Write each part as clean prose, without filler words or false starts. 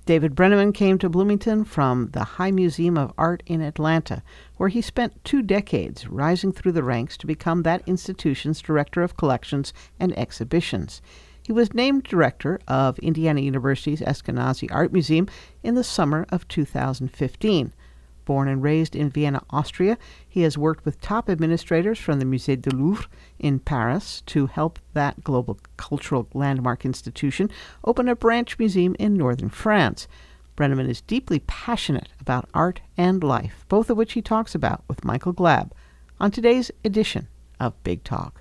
David Brenneman came to Bloomington from the High Museum of Art in Atlanta, where he spent 2 decades rising through the ranks to become that institution's Director of Collections and Exhibitions. He was named director of Indiana University's Eskenazi Art Museum in the summer of 2015. Born and raised in Vienna, Austria, he has worked with top administrators from the Musée du Louvre in Paris to help that global cultural landmark institution open a branch museum in northern France. Brenneman is deeply passionate about art and life, both of which he talks about with Michael Glab on today's edition of Big Talk.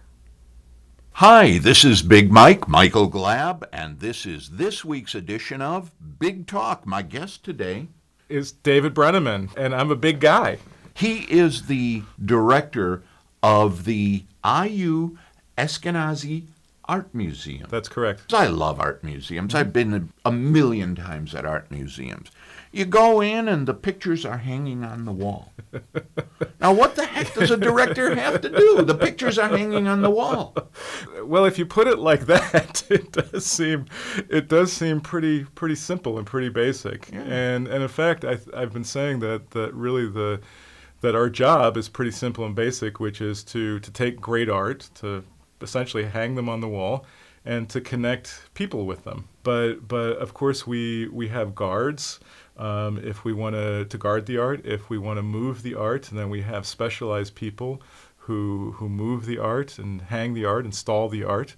Hi, this is Big Mike, Michael Glab, and this is this week's edition of Big Talk. My guest today is David Brenneman, and I'm a big guy. He is the director of the IU Eskenazi Art Museum. That's correct. I love art museums. I've been a million times at art museums. You go in and the pictures are hanging on the wall. Now, what the heck does a director have to do? The pictures are hanging on the wall. Well, if you put it like that, it does seem pretty simple and pretty basic. Yeah. And in fact, I've been saying that really that our job is pretty simple and basic, which is to take great art, to essentially hang them on the wall, and to connect people with them. But of course we have guards. If we want to guard the art, if we want to move the art, and then we have specialized people who move the art and hang the art, install the art.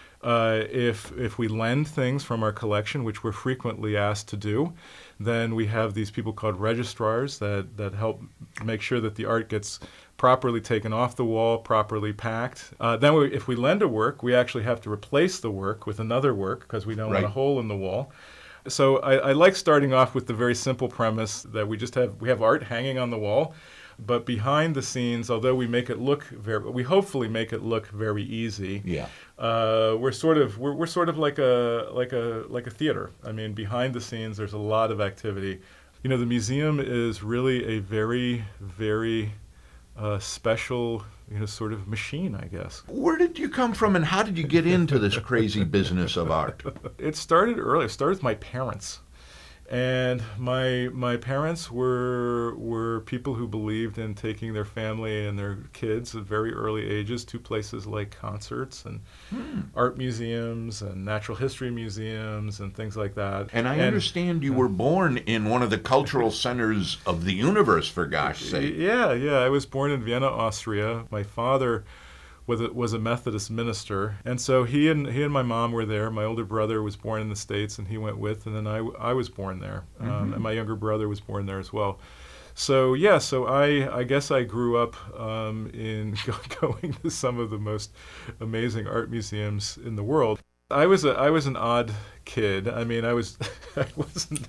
If we lend things from our collection, which we're frequently asked to do, then we have these people called registrars that help make sure that the art gets properly taken off the wall, properly packed. If we lend a work, we actually have to replace the work with another work because we don't want a hole in the wall. So I like starting off with the very simple premise that we have art hanging on the wall, but behind the scenes, although we hopefully make it look very easy. Yeah. We're sort of like a theater. I mean, behind the scenes, there's a lot of activity. You know, the museum is really a very, very special, sort of machine, I guess. Where did you come from, and how did you get into this crazy business of art? It started early. It started with my parents. And my parents were people who believed in taking their family and their kids at very early ages to places like concerts and art museums and natural history museums and things like that. And I understand you were born in one of the cultural centers of the universe, for gosh sake. Yeah. I was born in Vienna, Austria. My father was a Methodist minister, and so he and my mom were there. My older brother was born in the States, and he went with, and then I was born there, and my younger brother was born there as well. So I guess I grew up in going to some of the most amazing art museums in the world. I was an odd kid. I mean, I wasn't.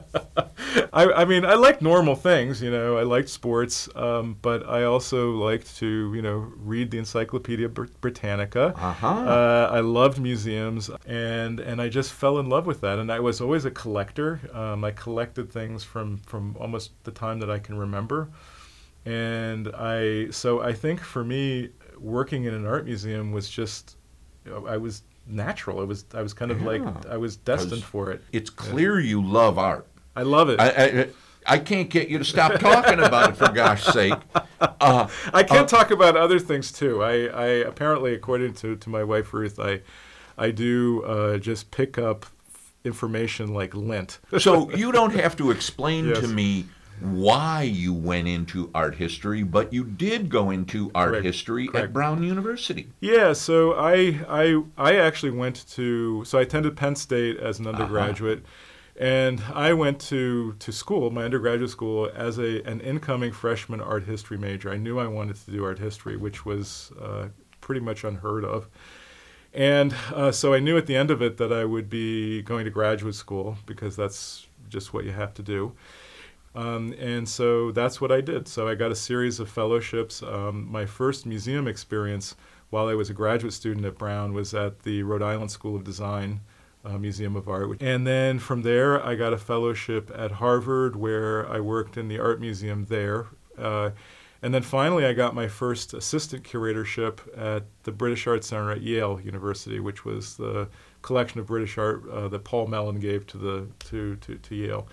I liked normal things, I liked sports, but I also liked to, read the Encyclopedia Britannica. I loved museums, and I just fell in love with that. And I was always a collector. I collected things from almost the time that I can remember. And so I think for me, working in an art museum was just, I was natural. I was kind of like, I was destined for it. It's clear you love art. I love it. I can't get you to stop talking about it, for gosh sake. I can't talk about other things too. I apparently, according to my wife Ruth, I do just pick up information like lint. So you don't have to explain to me why you went into art history, but you did go into art history at Brown University. Yeah, so I actually I attended Penn State as an undergraduate. And I went to school, my undergraduate school, as an incoming freshman art history major. I knew I wanted to do art history, which was pretty much unheard of. And so I knew at the end of it that I would be going to graduate school, because that's just what you have to do. And so that's what I did. So I got a series of fellowships. My first museum experience while I was a graduate student at Brown was at the Rhode Island School of Design Museum of Art. And then from there, I got a fellowship at Harvard, where I worked in the art museum there. And then finally, I got my first assistant curatorship at the British Art Center at Yale University, which was the collection of British art that Paul Mellon gave to Yale.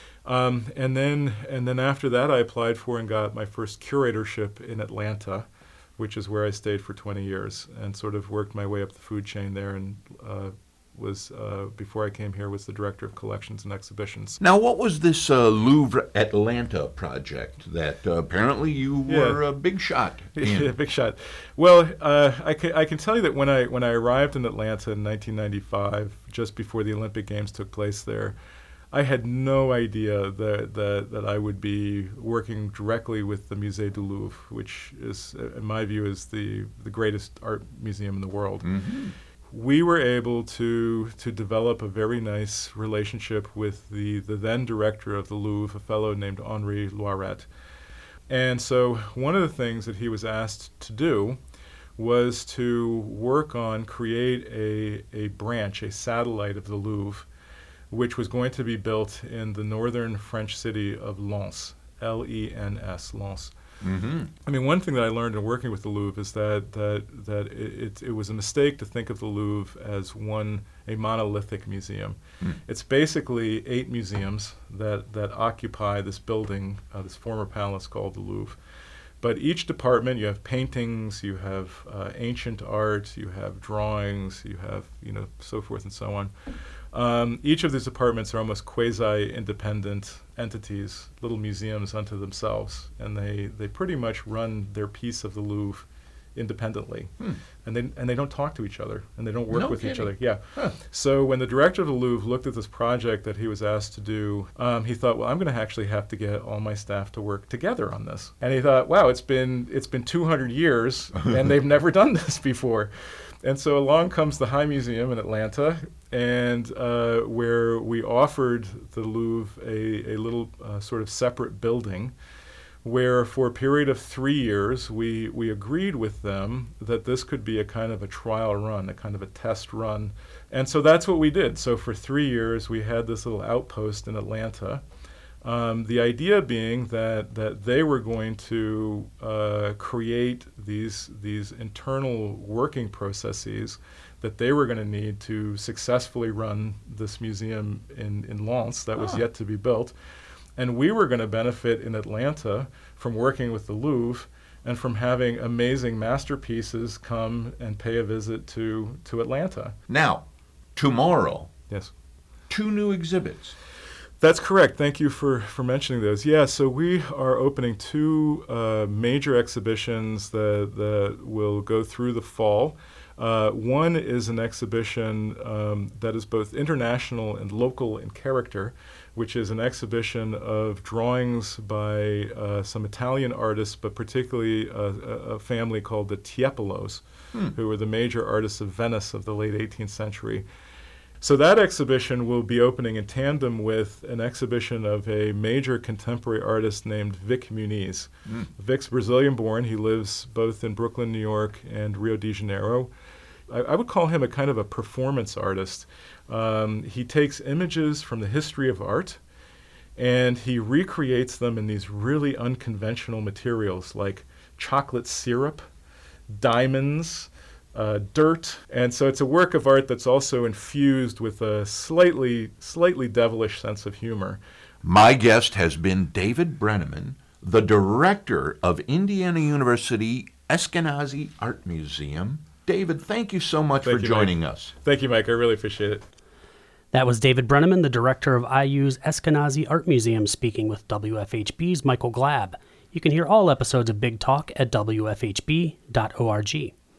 And then after that, I applied for and got my first curatorship in Atlanta, which is where I stayed for 20 years and sort of worked my way up the food chain there, and was, before I came here, was the director of collections and exhibitions. Now, what was this Louvre Atlanta project that apparently you were a big shot in? Yeah, big shot. Well, I can tell you that when I arrived in Atlanta in 1995, just before the Olympic Games took place there, I had no idea that I would be working directly with the Musée du Louvre, which is, in my view, is the greatest art museum in the world. Mm-hmm. We were able to develop a very nice relationship with the then director of the Louvre, a fellow named Henri Loiret. And so one of the things that he was asked to do was to work on create a branch, a satellite of the Louvre, which was going to be built in the northern French city of Lens, L-E-N-S, Lens. Mm-hmm. I mean, one thing that I learned in working with the Louvre is that it was a mistake to think of the Louvre as a monolithic museum. Mm. It's basically 8 museums that occupy this building, this former palace called the Louvre. But each department, you have paintings, you have ancient art, you have drawings, you have, so forth and so on. Each of these departments are almost quasi-independent entities, little museums unto themselves, and they pretty much run their piece of the Louvre independently, and they don't talk to each other, and they don't work with each other. Yeah. Huh. So when the director of the Louvre looked at this project that he was asked to do, he thought, well, I'm going to actually have to get all my staff to work together on this. And he thought, wow, it's been 200 years, and they've never done this before. And so along comes the High Museum in Atlanta, and where we offered the Louvre a little sort of separate building, where for a period of 3 years we agreed with them that this could be a kind of a trial run, a kind of a test run. And so that's what we did. So for 3 years we had this little outpost in Atlanta. The idea being that they were going to create these internal working processes that they were going to need to successfully run this museum in Lens that was yet to be built. And we were going to benefit in Atlanta from working with the Louvre and from having amazing masterpieces come and pay a visit to Atlanta. Now, tomorrow, Yes. 2 new exhibits. That's correct. Thank you for mentioning those. Yeah, so we are opening 2 major exhibitions that will go through the fall. One is an exhibition that is both international and local in character, which is an exhibition of drawings by some Italian artists, but particularly a family called the Tiepolos, who were the major artists of Venice of the late 18th century. So that exhibition will be opening in tandem with an exhibition of a major contemporary artist named Vic Muniz. Vic's Brazilian-born. He lives both in Brooklyn, New York, and Rio de Janeiro. I would call him a kind of a performance artist. He takes images from the history of art, and he recreates them in these really unconventional materials like chocolate syrup, diamonds, dirt. And so it's a work of art that's also infused with a slightly devilish sense of humor. My guest has been David Brenneman, the director of Indiana University Eskenazi Art Museum. David, thank you so much for joining us. Thank you, Mike. I really appreciate it. That was David Brenneman, the director of IU's Eskenazi Art Museum, speaking with WFHB's Michael Glab. You can hear all episodes of Big Talk at WFHB.org.